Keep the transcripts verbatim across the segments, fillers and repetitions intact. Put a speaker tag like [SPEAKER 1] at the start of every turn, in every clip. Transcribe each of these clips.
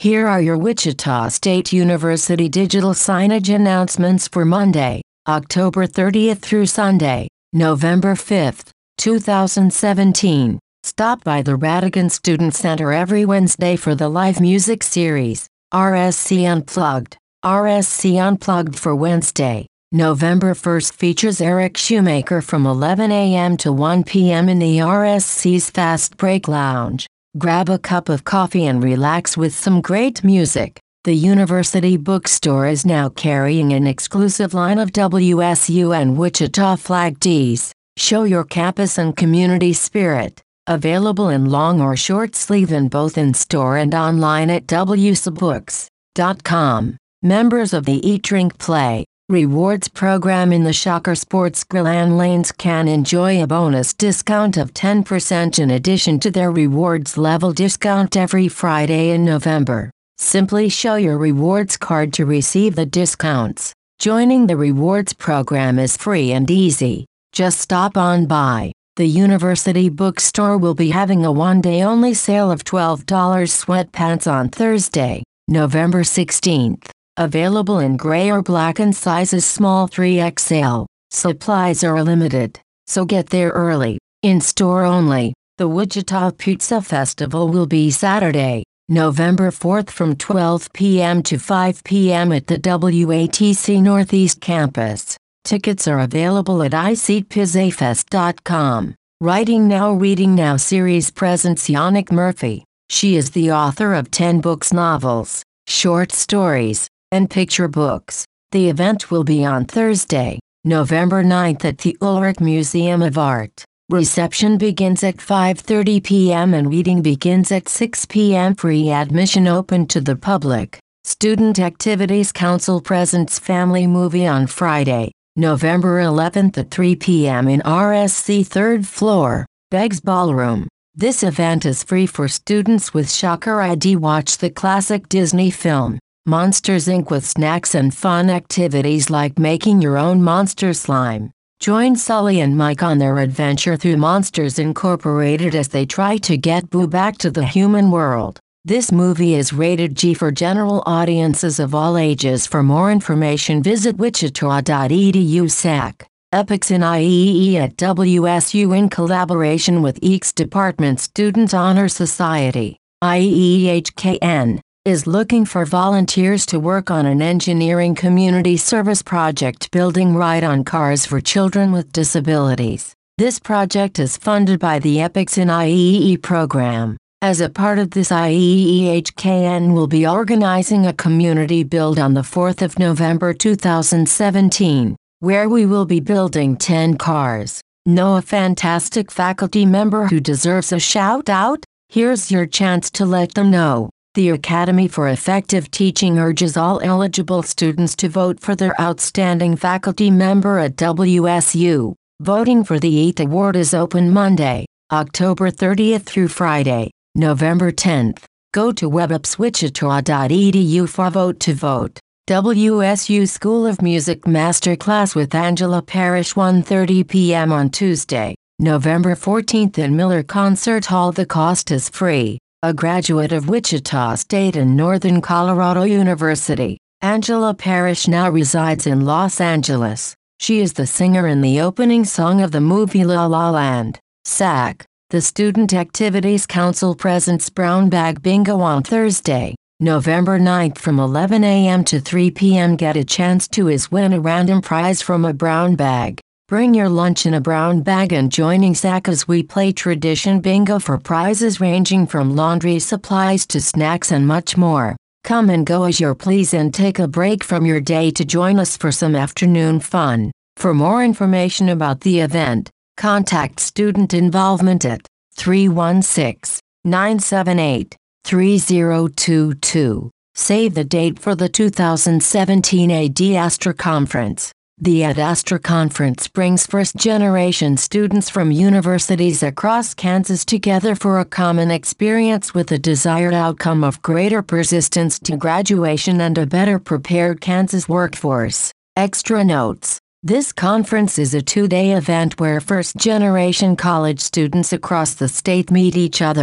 [SPEAKER 1] Here are your Wichita State University digital signage announcements for Monday, October thirtieth through Sunday, November fifth, two thousand seventeen. Stop by the Radigan Student Center every Wednesday for the live music series, R S C Unplugged. R S C Unplugged for Wednesday, November first features Eric Shoemaker from eleven a m to one p m in the R S C's Fast Break Lounge. Grab a cup of coffee and relax with some great music. The University Bookstore is now carrying an exclusive line of W S U and Wichita flag tees. Show your campus and community spirit. Available in long or short sleeve and both in-store and online at w s books dot com. Members of the Eat Drink Play Rewards program in the Shocker Sports Grill and Lanes can enjoy a bonus discount of ten percent in addition to their rewards level discount every Friday in November. Simply show your rewards card to receive the discounts. Joining the rewards program is free and easy. Just stop on by. The University Bookstore will be having a one-day-only sale of twelve dollar sweatpants on Thursday, November sixteenth. Available in gray or black and sizes small three X L. Supplies are limited, so get there early. In store only. The Wichita Pizza Festival will be Saturday, November fourth from twelve p m to five p m at the W A T C Northeast Campus. Tickets are available at i seat pizza fest dot com. Writing Now Reading Now series presents Yannick Murphy. She is the author of ten books, novels, short stories, and picture books. The event will be on Thursday, November ninth at the Ulrich Museum of Art. Reception begins at five thirty p m and reading begins at six p m Free admission open to the public. Student Activities Council presents Family Movie on Friday, November eleventh at three p m in R S C third floor, Beggs Ballroom. This event is free for students with Shocker I D. Watch the classic Disney film, Monsters Incorporated with snacks and fun activities like making your own monster slime. Join Sully and Mike on their adventure through Monsters Incorporated as they try to get Boo back to the human world. This movie is rated G for general audiences of all ages. For more information visit wichita dot e d u S A C. Epics in I E E at W S U in collaboration with E K S Department Student Honor Society, I E E H K N. is looking for volunteers to work on an engineering community service project building ride-on cars for children with disabilities. This project is funded by the Epics in I E E program. As a part of this, I E E H K N will be organizing a community build on the fourth of November two thousand seventeen, where we will be building ten cars. Know a fantastic faculty member who deserves a shout-out? Here's your chance to let them know. The Academy for Effective Teaching urges all eligible students to vote for their outstanding faculty member at W S U. Voting for the E T H Award is open Monday, October thirtieth through Friday, November tenth. Go to webups wichita dot e d u for vote to vote. W S U School of Music Masterclass with Angela Parrish one thirty p m on Tuesday, November fourteenth in Miller Concert Hall. The cost is free. A graduate of Wichita State and Northern Colorado University, Angela Parrish now resides in Los Angeles. She is the singer in the opening song of the movie La La Land. S A C. The Student Activities Council presents Brown Bag Bingo on Thursday, November ninth from eleven a m to three p m Get a chance to is win a random prize from a brown bag. Bring your lunch in a brown bag and joining S A C as we play Tradition Bingo for prizes ranging from laundry supplies to snacks and much more. Come and go as you please and take a break from your day to join us for some afternoon fun. For more information about the event, contact Student Involvement at three one six, nine seven eight, three zero two two. Save the date for the two thousand seventeen A D Astra Conference. The A D Astra Conference brings first-generation students from universities across Kansas together for a common experience with the desired outcome of greater persistence to graduation and a better prepared Kansas workforce. Extra notes: this conference is a two-day event where first-generation college students across the state meet each other,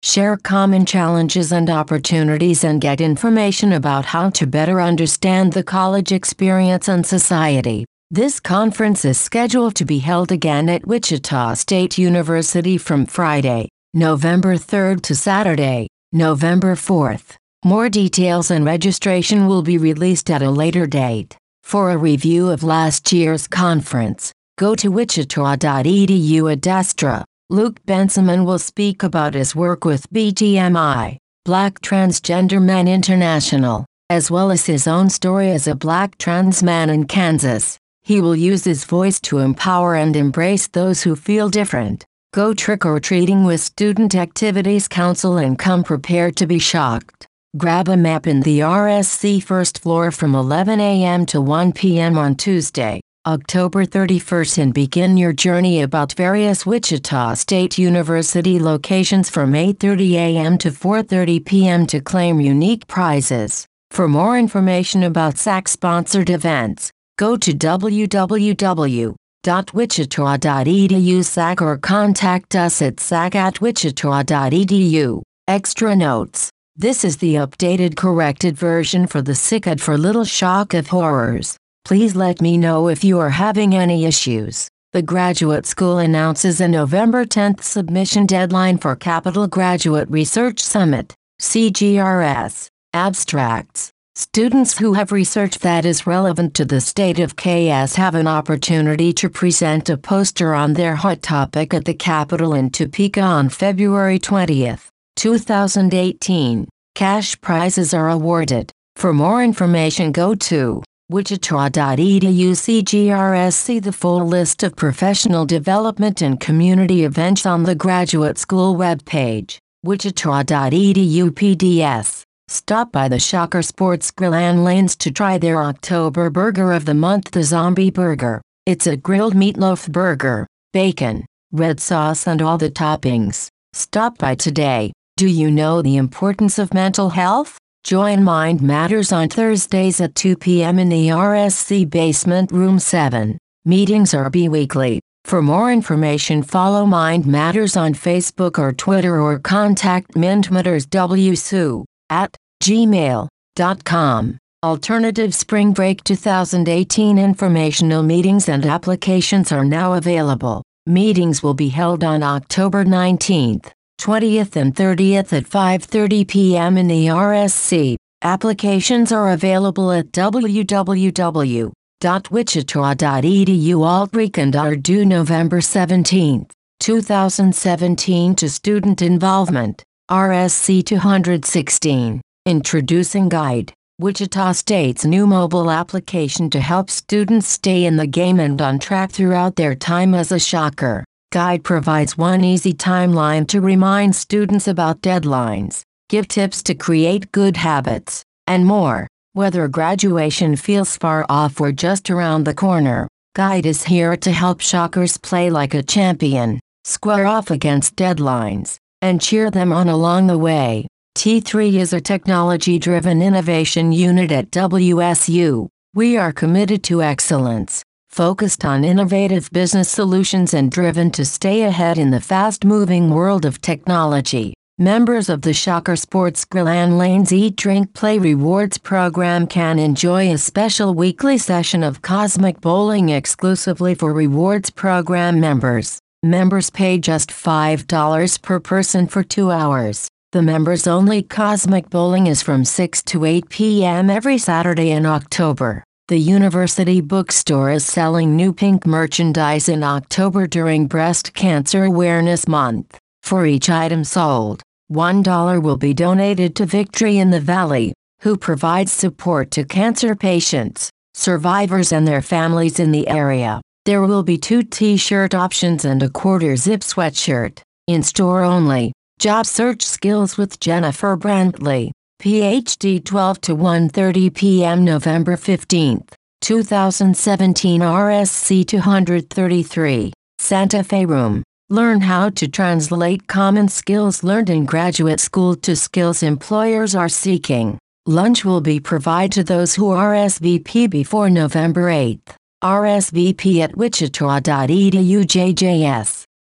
[SPEAKER 1] share common challenges and opportunities, and get information about how to better understand the college experience and society. This conference is scheduled to be held again at Wichita State University from Friday, November third to Saturday, November fourth. More details and registration will be released at a later date. For a review of last year's conference, go to wichita dot e d u at Dastra. Luke Benjamin will speak about his work with B T M I, Black Transgender Men International, as well as his own story as a black trans man in Kansas. He will use his voice to empower and embrace those who feel different. Go trick-or-treating with Student Activities Council and come prepared to be shocked. Grab a map in the R S C first floor from eleven a m to one p m on Tuesday, October thirty-first, and begin your journey about various Wichita State University locations from eight thirty a m to four thirty p m to claim unique prizes. For more information about S A C-sponsored events, go to w w w dot wichita dot e d u S A C or contact us at s a c at wichita dot e d u. Extra notes. This is the updated corrected version for the S I C A D for Little Shock of Horrors. Please let me know if you are having any issues. The Graduate School announces a November tenth submission deadline for Capital Graduate Research Summit, C G R S, abstracts. Students who have research that is relevant to the state of K S have an opportunity to present a poster on their hot topic at the Capitol in Topeka on February twentieth, two thousand eighteen. Cash prizes are awarded. For more information, go to wichita dot e d u C G R S. See the full list of professional development and community events on the Graduate School webpage, wichita dot e d u P D S. Stop by the Shocker Sports Grill and Lanes to try their October Burger of the Month, the Zombie Burger. It's a grilled meatloaf burger, bacon, red sauce, and all the toppings. Stop by today. Do you know the importance of mental health? Join Mind Matters on Thursdays at two p m in the R S C Basement Room seven. Meetings are bi-weekly. For more information, follow Mind Matters on Facebook or Twitter, or contact Mind Matters W S U at gmail dot com. Alternative Spring Break twenty eighteen informational meetings and applications are now available. Meetings will be held on October nineteenth, twentieth, and thirtieth at five thirty p m in the R S C. Applications are available at w w w dot wichita dot e d u. Alt Weekend are due November seventeenth, two thousand seventeen to Student Involvement, R S C two sixteen. Introducing Guide, Wichita State's new mobile application to help students stay in the game and on track throughout their time as a shocker. Guide provides one easy timeline to remind students about deadlines, give tips to create good habits, and more. Whether graduation feels far off or just around the corner, Guide is here to help shockers play like a champion, square off against deadlines, and cheer them on along the way. T three is a technology-driven innovation unit at W S U. We are committed to excellence, focused on innovative business solutions and driven to stay ahead in the fast-moving world of technology. Members of the Shocker Sports Grill and Lanes Eat Drink Play Rewards program can enjoy a special weekly session of Cosmic Bowling exclusively for Rewards program members. Members pay just five dollars per person for two hours. The members-only Cosmic Bowling is from six to eight p m every Saturday in October. The University Bookstore is selling new pink merchandise in October during Breast Cancer Awareness Month. For each item sold, one dollar will be donated to Victory in the Valley, who provides support to cancer patients, survivors, and their families in the area. There will be two t-shirt options and a quarter-zip sweatshirt, in-store only. Job Search Skills with Jennifer Brantley, P H D, twelve to one thirty p m November fifteenth, two thousand seventeen. R S C two thirty-three, Santa Fe Room. Learn how to translate common skills learned in graduate school to skills employers are seeking. Lunch will be provided to those who R S V P before November eighth. R S V P at wichita dot e d u. J J S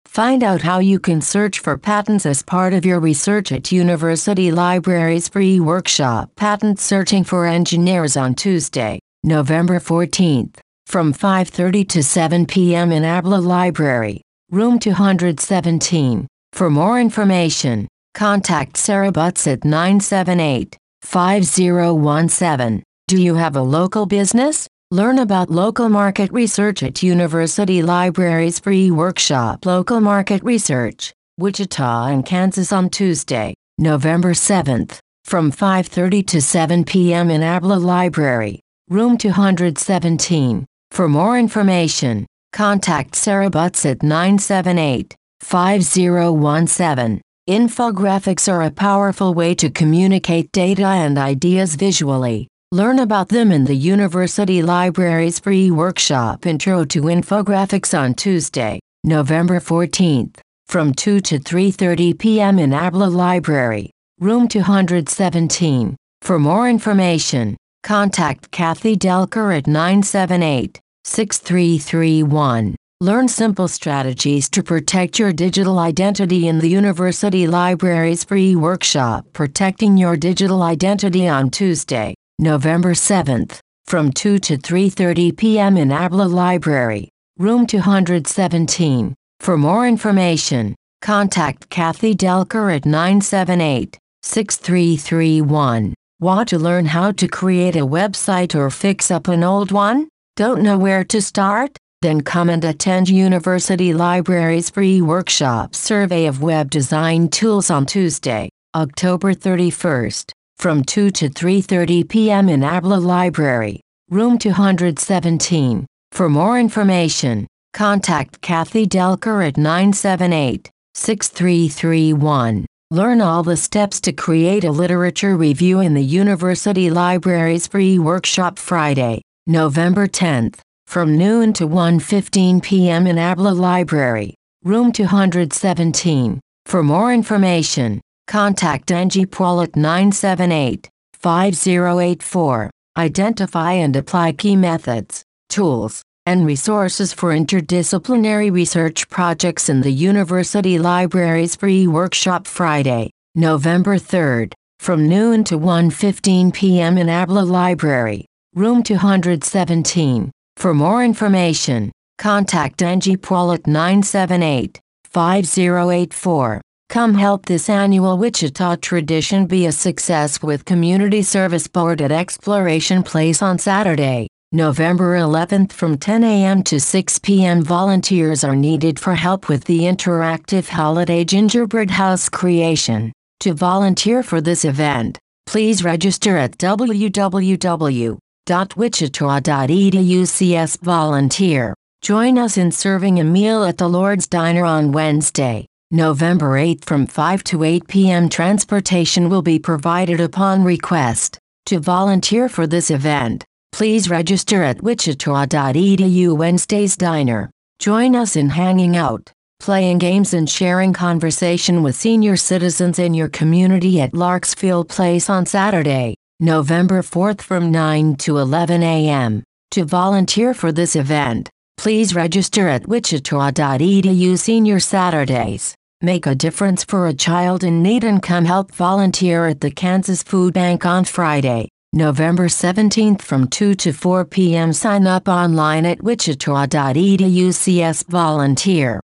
[SPEAKER 1] Find out how you can search for patents as part of your research at University Library's free workshop Patent Searching for Engineers on Tuesday, November fourteenth, from five thirty to seven p m in Abla Library, room two hundred seventeen. For more information, contact Sarah Butts at nine seven eight, five zero one seven. Do you have a local business? Learn about local market research at University Library's free workshop Local Market Research, Wichita and Kansas on Tuesday, November seventh, from five thirty to seven p m in Abla Library, room two hundred seventeen. For more information, contact Sarah Butts at nine seven eight, five zero one seven. Infographics are a powerful way to communicate data and ideas visually. Learn about them in the University Library's free workshop Intro to Infographics on Tuesday, November fourteenth, from two to three thirty p m in Abla Library, room two hundred seventeen. For more information, contact Kathy Delker at nine seven eight, six three three one. Learn simple strategies to protect your digital identity in the University Library's free workshop Protecting Your Digital Identity on Tuesday, November seventh, from two to three thirty p m in Abla Library, room two hundred seventeen. For more information, contact Kathy Delker at nine seven eight, six three three one. Want to learn how to create a website or fix up an old one? Don't know where to start? Then come and attend University Library's free workshop Survey of Web Design Tools on Tuesday, October thirty-first. From two to three thirty p m in Abla Library, room two hundred seventeen. For more information, contact Kathy Delker at nine seven eight, six three three one. Learn all the steps to create a literature review in the University Library's free workshop Friday, November tenth, from noon to one fifteen p m in Abla Library, room two hundred seventeen. For more information, contact Angie Paul at nine seven eight, five zero eight four. Identify and apply key methods, tools, and resources for interdisciplinary research projects in the University Library's free workshop Friday, November third, from noon to one fifteen p m in Abla Library, room two hundred seventeen. For more information, contact Angie Paul at nine seven eight, five zero eight four. Come help this annual Wichita tradition be a success with Community Service Board at Exploration Place on Saturday, November eleventh from ten a m to six p m Volunteers are needed for help with the interactive holiday gingerbread house creation. To volunteer for this event, please register at w w w dot wichita dot e d u slash volunteer. Join us in serving a meal at the Lord's Diner on Wednesday, November eighth from five to eight p m Transportation will be provided upon request. To volunteer for this event, please register at wichita dot e d u Wednesday's Diner. Join us in hanging out, playing games and sharing conversation with senior citizens in your community at Larksfield Place on Saturday, November fourth from nine to eleven a m To volunteer for this event, please register at wichita dot e d u Senior Saturdays. Make a difference for a child in need and come help volunteer at the Kansas Food Bank on Friday, November seventeenth from two to four p m Sign up online at wichita dot e d u slash volunteer.